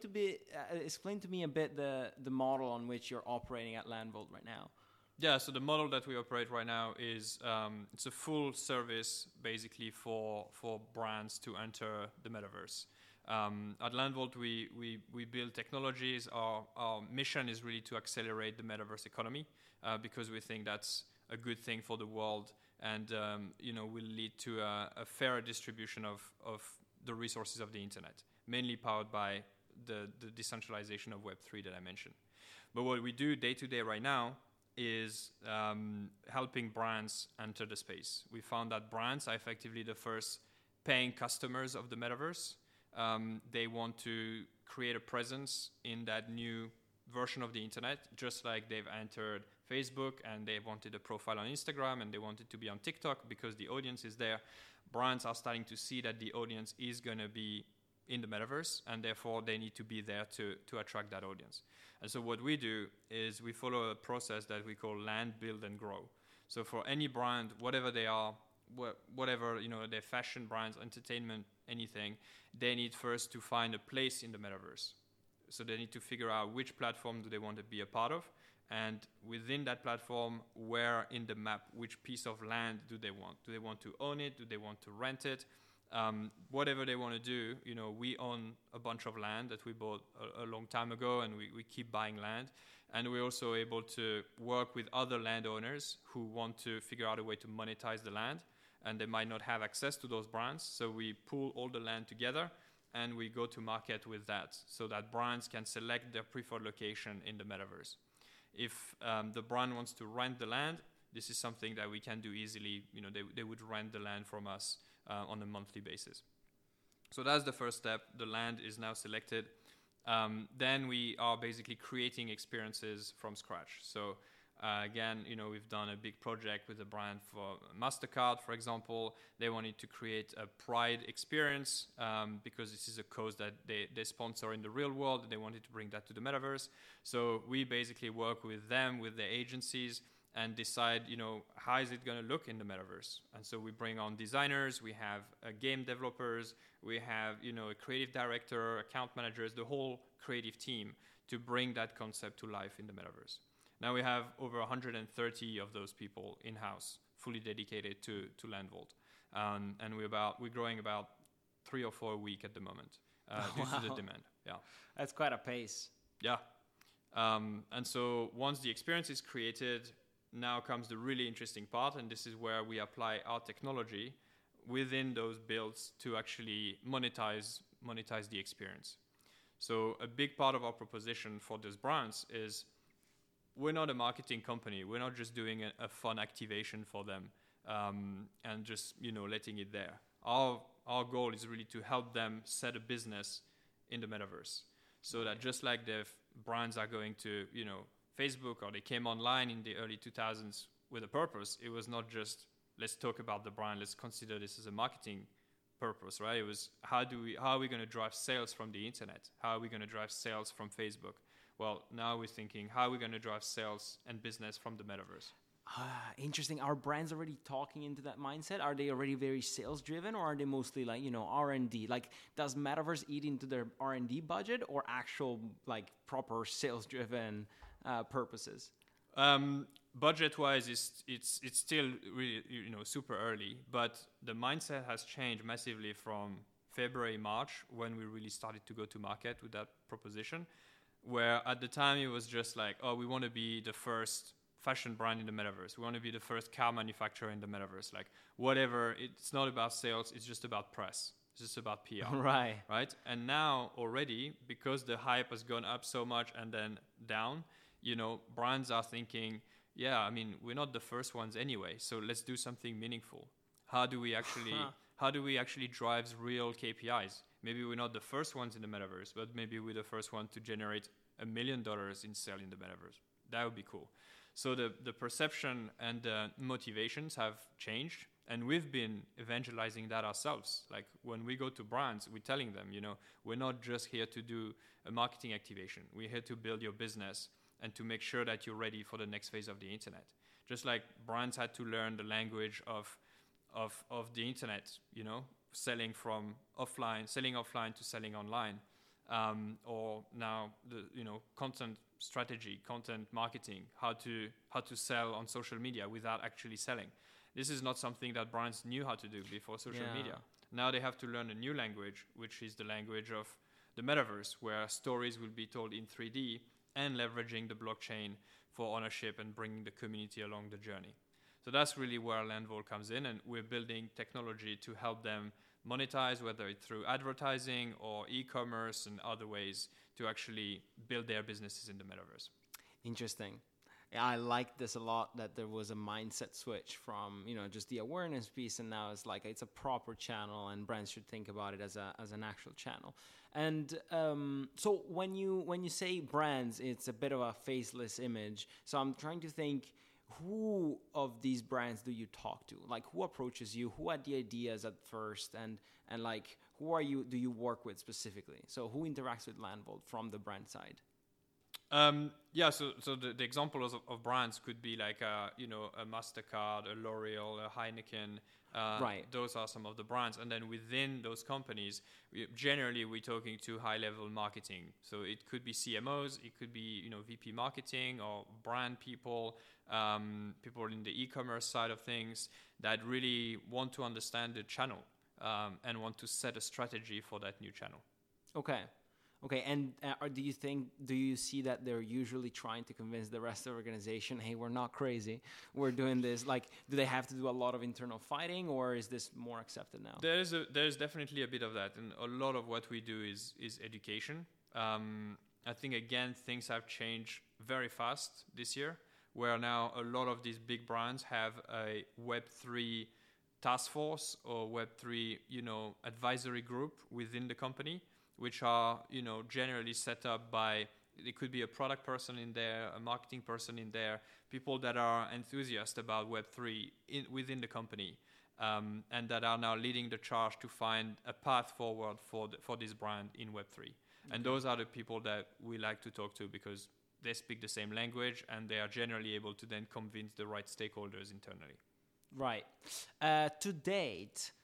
to me a bit the model on which you're operating at LandVault right now. Yeah, so the model that we operate right now is it's a full service basically for brands to enter the metaverse. At LandVault, we build technologies. Our mission is really to accelerate the metaverse economy because we think that's a good thing for the world and will lead to a fairer distribution of the resources of the internet, mainly powered by the decentralization of Web3 that I mentioned. But what we do day to day right now is helping brands enter the space. We found that brands are effectively the first paying customers of the metaverse. They want to create a presence in that new version of the internet, just like they've entered Facebook and they wanted a profile on Instagram and they wanted to be on TikTok because the audience is there. Brands are starting to see that the audience is going to be in the metaverse and therefore they need to be there to attract that audience. And so what we do is we follow a process that we call land, build, and grow. So for any brand, whatever they are, whatever, their fashion brands, entertainment, anything, they need first to find a place in the metaverse. So they need to figure out which platform do they want to be a part of, and within that platform, where in the map, which piece of land do they want? Do they want to own it? Do they want to rent it? Whatever they want to do, we own a bunch of land that we bought a long time ago, and we keep buying land. And we're also able to work with other landowners who want to figure out a way to monetize the land, and they might not have access to those brands. So we pool all the land together, and we go to market with that so that brands can select their preferred location in the metaverse. If the brand wants to rent the land, this is something that we can do easily. They would rent the land from us on a monthly basis. So that's the first step. The land is now selected. Then we are basically creating experiences from scratch. So again, we've done a big project with a brand for MasterCard, for example. They wanted to create a Pride experience because this is a cause that they sponsor in the real world. They wanted to bring that to the metaverse. So we basically work with them, with the agencies, and decide, how is it going to look in the metaverse? And so we bring on designers, we have game developers, we have, a creative director, account managers, the whole creative team to bring that concept to life in the metaverse. Now we have over 130 of those people in-house, fully dedicated to LandVault. And we're growing about 3 or 4 a week at the moment due to the demand. Yeah, that's quite a pace. Yeah. And so once the experience is created, now comes the really interesting part, and this is where we apply our technology within those builds to actually monetize the experience. So a big part of our proposition for those brands is we're not a marketing company. We're not just doing a fun activation for them and just letting it there. Our goal is really to help them set a business in the metaverse, so that just like the brands are going to Facebook, or they came online in the early 2000s with a purpose. It was not just, let's talk about the brand, let's consider this as a marketing purpose, right? It was, how are we going to drive sales from the internet? How are we going to drive sales from Facebook? Well, now we're thinking, how are we going to drive sales and business from the metaverse? Interesting. Are brands already talking into that mindset? Are they already very sales driven, or are they mostly like, R&D? Like, does metaverse eat into their R&D budget, or actual like proper sales driven purposes? Budget-wise, it's still really super early, but the mindset has changed massively from February, March, when we really started to go to market with that proposition, where at the time it was just like, oh, we want to be the first fashion brand in the metaverse. We want to be the first car manufacturer in the metaverse. Like, whatever, it's not about sales, it's just about press. It's just about PR. Right? And now already, because the hype has gone up so much and then down, brands are thinking, we're not the first ones anyway, so let's do something meaningful. How do we actually drive real KPIs? Maybe we're not the first ones in the metaverse, but maybe we're the first one to generate $1 million in sale in the metaverse. That would be cool. So the perception and the motivations have changed, and we've been evangelizing that ourselves. Like, when we go to brands, we're telling them, we're not just here to do a marketing activation. We're here to build your business and to make sure that you're ready for the next phase of the internet. Just like brands had to learn the language of the internet, selling offline to selling online, or now the content strategy, content marketing, how to sell on social media without actually selling. This is not something that brands knew how to do before social media. Now they have to learn a new language, which is the language of the metaverse, where stories will be told in 3D and leveraging the blockchain for ownership and bringing the community along the journey. So that's really where LandVault comes in, and we're building technology to help them monetize, whether it's through advertising or e-commerce and other ways to actually build their businesses in the metaverse. Interesting. Yeah, I like this a lot, that there was a mindset switch from, just the awareness piece, and now it's a proper channel, and brands should think about it as an actual channel. And so when you say brands, it's a bit of a faceless image. So I'm trying to think, who of these brands do you talk to? Like, who approaches you? Who had the ideas at first? And like, do you work with specifically? So who interacts with LandVault from the brand side? So the examples of brands could be like a MasterCard, a L'Oreal, a Heineken. Right. Those are some of the brands. And then within those companies, we're talking to high-level marketing. So it could be CMOs, it could be VP marketing or brand people, people in the e-commerce side of things that really want to understand the channel and want to set a strategy for that new channel. Okay, and do you see that they're usually trying to convince the rest of the organization, hey, we're not crazy, we're doing this? Like, do they have to do a lot of internal fighting, or is this more accepted now? There's definitely a bit of that, and a lot of what we do is education. I think again things have changed very fast this year, where now a lot of these big brands have a Web3 task force or Web3, advisory group within the company, which are, generally set up by, it could be a product person in there, a marketing person in there, people that are enthusiasts about Web3 within the company, and that are now leading the charge to find a path forward for this brand in Web3. Okay. And those are the people that we like to talk to because they speak the same language and they are generally able to then convince the right stakeholders internally. Right. To date,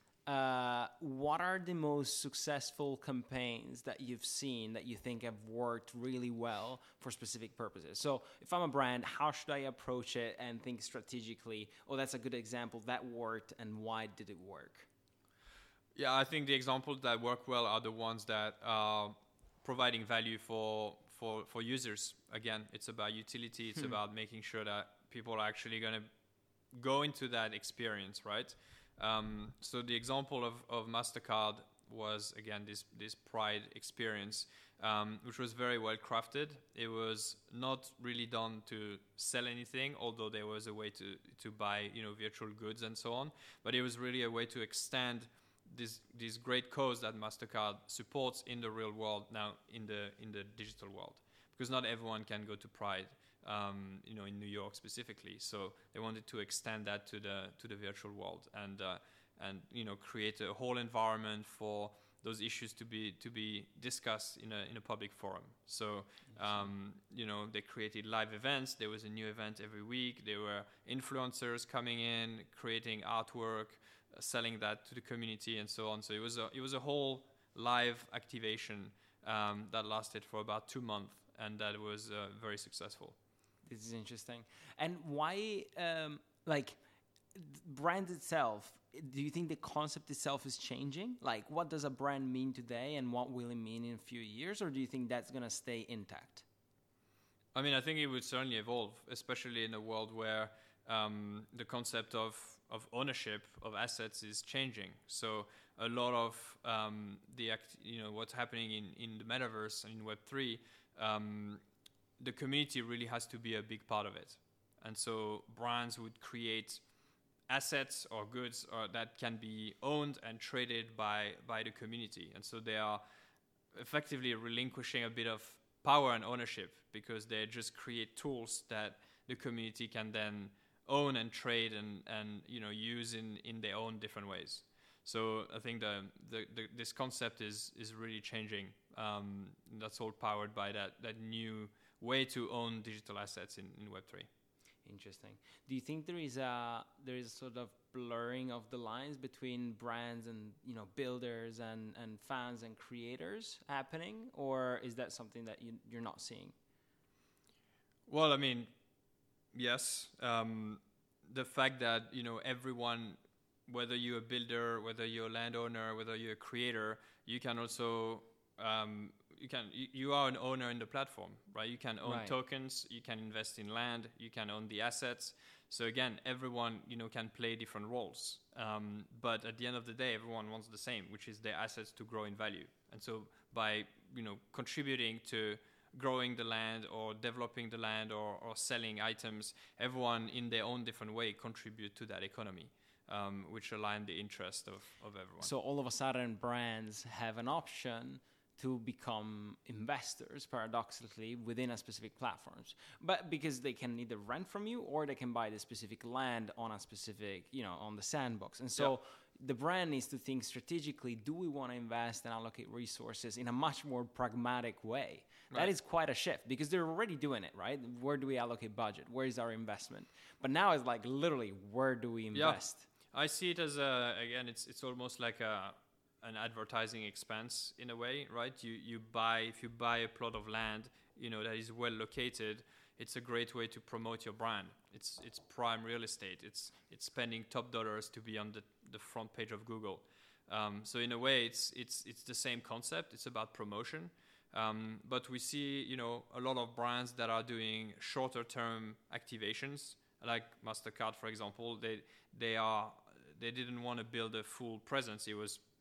what are the most successful campaigns that you've seen that you think have worked really well for specific purposes? So if I'm a brand, how should I approach it and think strategically? Oh, that's a good example. That worked, and why did it work? Yeah, I think the examples that work well are the ones that are providing value for users. Again, it's about utility. It's about making sure that people are actually going to go into that experience, right? So the example of MasterCard was, again, this Pride experience, which was very well crafted. It was not really done to sell anything, although there was a way to buy, virtual goods and so on. But it was really a way to extend this great cause that MasterCard supports in the real world now in the digital world, because not everyone can go to Pride, in New York specifically. So they wanted to extend that to the virtual world and create a whole environment for those issues to be discussed in a public forum. So they created live events. There was a new event every week. There were influencers coming in, creating artwork, selling that to the community and so on. So it was a whole live activation that lasted for about 2 months, and that was very successful. This is interesting. And why, brand itself, do you think the concept itself is changing? Like, what does a brand mean today and what will it mean in a few years? Or do you think that's going to stay intact? I mean, I think it would certainly evolve, especially in a world where the concept of ownership of assets is changing. So a lot of what's happening in the metaverse and in Web3, the community really has to be a big part of it. And so brands would create assets or goods that can be owned and traded by the community. And so they are effectively relinquishing a bit of power and ownership because they just create tools that the community can then own and trade and use in their own different ways. So I think this concept is really changing. That's all powered by that new way to own digital assets in Web3. Interesting. Do you think there is a sort of blurring of the lines between brands and builders and fans and creators happening, or is that something that you're not seeing? Well, I mean, yes. The fact that everyone, whether you're a builder, whether you're a landowner, whether you're a creator, you can also you are an owner in the platform, right? You can own tokens, you can invest in land, you can own the assets. So again, everyone can play different roles. But at the end of the day, everyone wants the same, which is their assets to grow in value. And so by contributing to growing the land or developing the land or selling items, everyone in their own different way contribute to that economy, which align the interest of everyone. So all of a sudden brands have an option to become investors, paradoxically, within a specific platforms. But because they can either rent from you or they can buy the specific land on a specific, on the sandbox. And so the brand needs to think strategically, do we want to invest and allocate resources in a much more pragmatic way? Right. That is quite a shift because they're already doing it, right? Where do we allocate budget? Where is our investment? But now it's like literally, where do we invest? Yeah. I see it as again, it's almost like an advertising expense in a way, right? If you buy a plot of land, that is well located, it's a great way to promote your brand. It's prime real estate. It's spending top dollars to be on the front page of Google. So in a way, it's the same concept. It's about promotion. But we see, a lot of brands that are doing shorter term activations, like MasterCard, for example. They didn't want to build a full presence. It was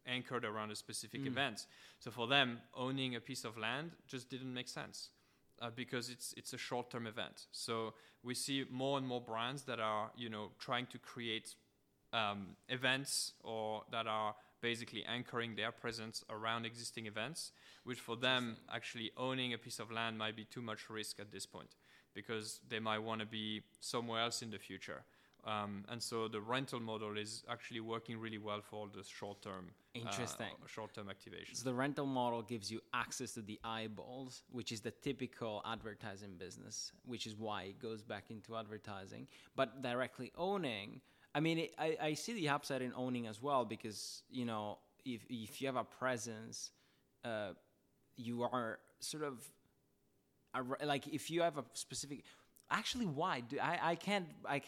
anchored around a specific event. So for them, owning a piece of land just didn't make sense because it's a short-term event. So we see more and more brands that are, trying to create events or that are basically anchoring their presence around existing events, which for them actually owning a piece of land might be too much risk at this point because they might want to be somewhere else in the future. And so the rental model is actually working really well for the short-term activation. So the rental model gives you access to the eyeballs, which is the typical advertising business, which is why it goes back into advertising. But directly owning, I mean, I see the upside in owning as well because, if you have a presence, you are sort of like if you have a specific. Actually, why do I can't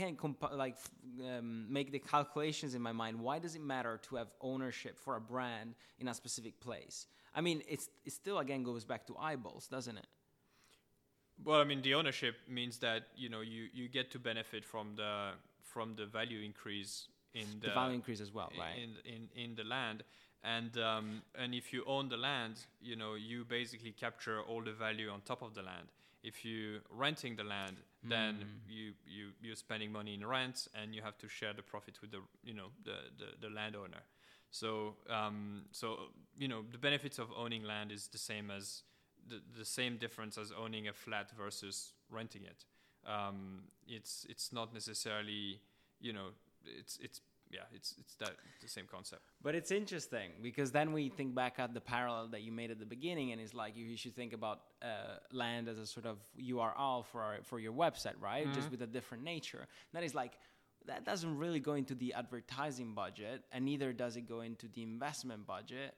make the calculations in my mind? Why does it matter to have ownership for a brand in a specific place? I mean, it still again goes back to eyeballs, doesn't it? Well, I mean, the ownership means that you get to benefit from the value increase in the value increase as well, right? In the land, and if you own the land, you basically capture all the value on top of the land. If you're renting the land, then you're spending money in rent, and you have to share the profit with the landowner. So the benefits of owning land is the same as the same difference as owning a flat versus renting it. It's not necessarily it's the same concept. But it's interesting because then we think back at the parallel that you made at the beginning, and it's like you should think about land as a sort of URL for your website, right? Mm-hmm. Just with a different nature. That is like that doesn't really go into the advertising budget, and neither does it go into the investment budget.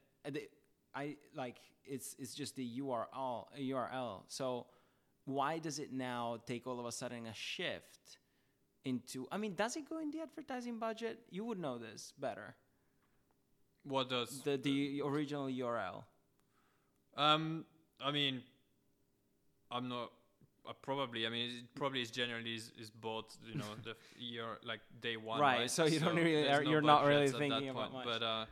It's just the URL. So why does it now take all of a sudden a shift into? I mean, does it go in the advertising budget? You would know this better. What does the original URL? I mean, I'm not. Probably. I mean, it probably is generally is bought. The year like day one. Right. So you don't really. You're not really thinking about much. But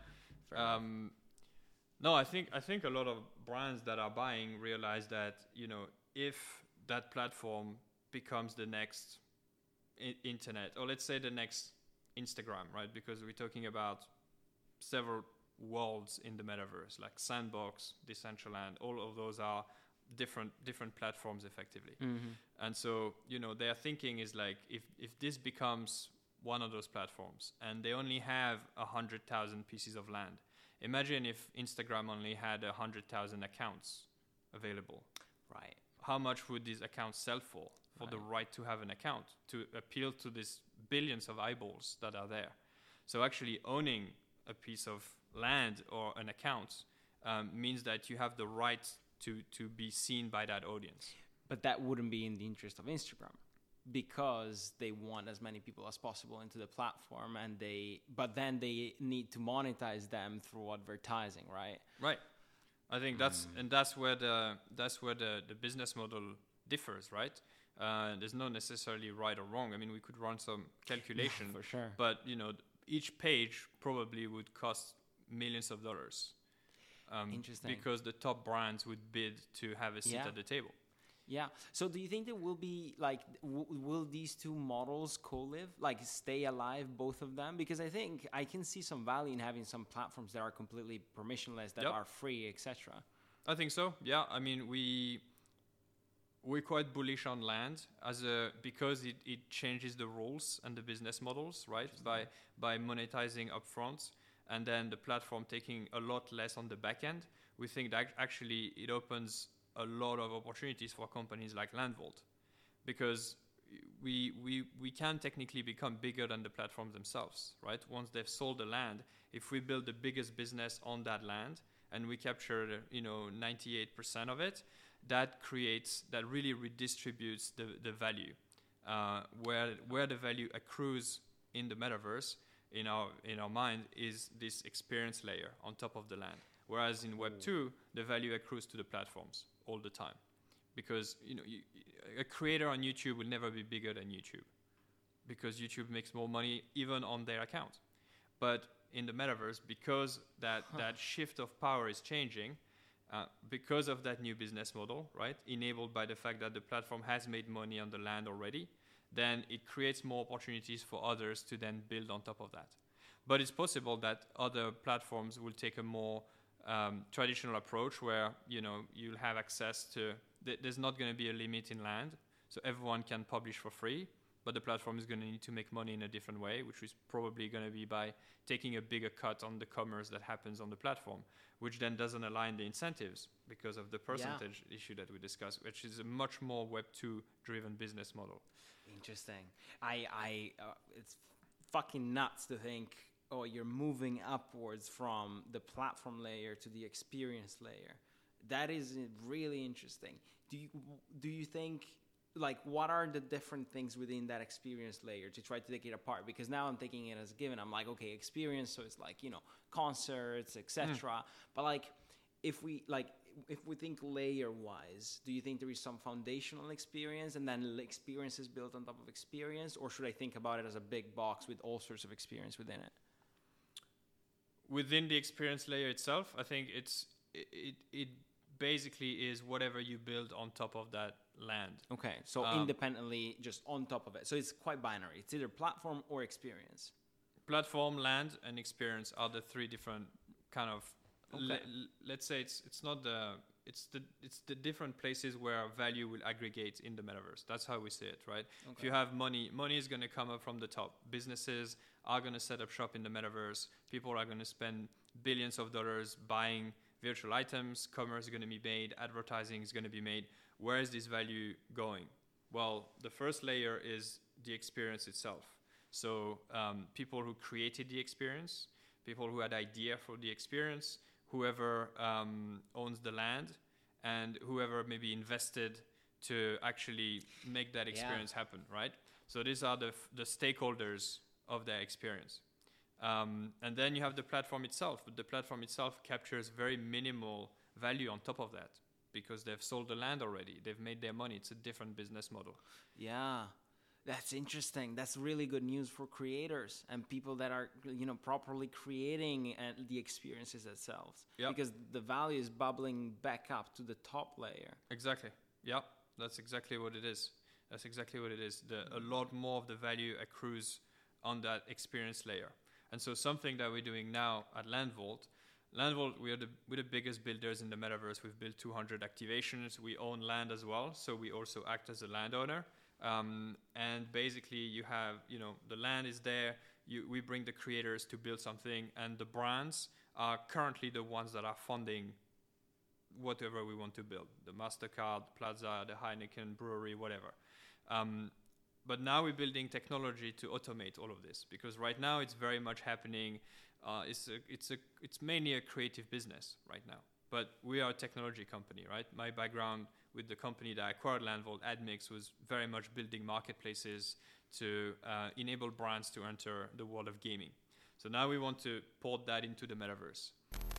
no, I think a lot of brands that are buying realize that if that platform becomes the next internet, or let's say the next Instagram, right? Because we're talking about several worlds in the metaverse, like Sandbox, Decentraland. All of those are different platforms, effectively. Mm-hmm. And so their thinking is like, if this becomes one of those platforms, and they only have 100,000 pieces of land. Imagine if Instagram only had 100,000 accounts available. Right. How much would these accounts sell for the right to have an account, to appeal to these billions of eyeballs that are there? So actually owning a piece of land or an account means that you have the right to be seen by that audience. But that wouldn't be in the interest of Instagram, because they want as many people as possible into the platform, but then they need to monetize them through advertising, right? Right. I think that's where the business model differs, right? There's no necessarily right or wrong. I mean, we could run some calculation, for sure. But each page probably would cost millions of dollars. Interesting. Because the top brands would bid to have a seat at the table. Yeah. So do you think there will be like, will these two models co-live, like stay alive, both of them? Because I think I can see some value in having some platforms that are completely permissionless, that are free, etc. I think so. Yeah. I mean, we're quite bullish on land because it changes the rules and the business models, right? By monetizing upfront, and then the platform taking a lot less on the back end. We think that actually it opens a lot of opportunities for companies like LandVault, because we can technically become bigger than the platforms themselves, right? Once they've sold the land, if we build the biggest business on that land and we capture 98% of it, that really redistributes the value, where the value accrues in the metaverse in our mind is this experience layer on top of the land. Whereas in Web 2, the value accrues to the platforms all the time, because a creator on YouTube will never be bigger than YouTube, because YouTube makes more money even on their account. But in the metaverse because that shift of power is changing because of that new business model, right? Enabled by the fact that the platform has made money on the land already, then it creates more opportunities for others to then build on top of that. But it's possible that other platforms will take a more traditional approach where, you know, you'll have access to, there's not going to be a limit in land, so everyone can publish for free, but the platform is going to need to make money in a different way, which is probably going to be by taking a bigger cut on the commerce that happens on the platform, which then doesn't align the incentives because of the percentage issue that we discussed, which is a much more Web 2 driven business model. Interesting. It's fucking nuts to think, oh, you're moving upwards from the platform layer to the experience layer. That is really interesting. Do you think, like, what are the different things within that experience layer to try to take it apart? Because now I'm taking it as a given. I'm like, okay, experience, so it's like, you know, concerts, etc. But like, if we think layer wise, do you think there is some foundational experience and then experience is built on top of experience, or should I think about it as a big box with all sorts of experience within it? Within the experience layer itself, I think it basically is whatever you build on top of that land. Okay, so independently, just on top of it. So it's quite binary. It's either platform or experience. Platform, land, and experience are the three different kind of. Okay. Let's say it's the different places where value will aggregate in the metaverse. That's how we see it, right? Okay. If you have money is going to come up from the top. Businesses are going to set up shop in the metaverse. People are going to spend billions of dollars buying virtual items. Commerce is going to be made. Advertising is going to be made. Where is this value going? Well, the first layer is the experience itself. So people who created the experience, people who had idea for the experience, whoever owns the land, and whoever maybe invested to actually make that experience happen, right? So these are the stakeholders of that experience. And then you have the platform itself, but the platform itself captures very minimal value on top of that because they've sold the land already. They've made their money. It's a different business model. Yeah. That's interesting. That's really good news for creators and people that are, you know, properly creating the experiences themselves. Yep. Because the value is bubbling back up to the top layer. Exactly. Yeah, that's exactly what it is. A lot more of the value accrues on that experience layer. And so something that we're doing now at LandVault, we're the biggest builders in the metaverse. We've built 200 activations. We own land as well, so we also act as a landowner. And basically you have, you know, the land is there, we bring the creators to build something, and the brands are currently the ones that are funding whatever we want to build, the MasterCard, Plaza, the Heineken brewery, whatever. But now we're building technology to automate all of this, because right now it's very much happening. It's mainly a creative business right now, but we are a technology company, right? My background with the company that acquired LandVault, Admix, was very much building marketplaces to enable brands to enter the world of gaming. So now we want to port that into the metaverse.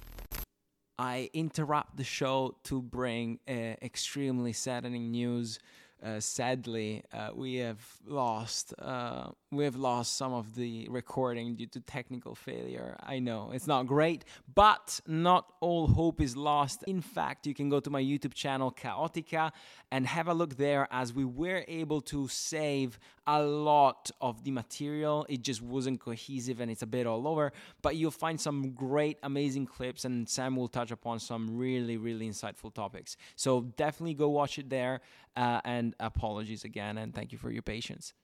I interrupt the show to bring extremely saddening news. Sadly, we have lost some of the recording due to technical failure. I know it's not great, but not all hope is lost. In fact, you can go to my YouTube channel Chaotica and have a look there, as we were able to save a lot of the material. It just wasn't cohesive and it's a bit all over, but you'll find some great, amazing clips, and Sam will touch upon some really, really insightful topics. So definitely go watch it there, and apologies again, and thank you for your patience.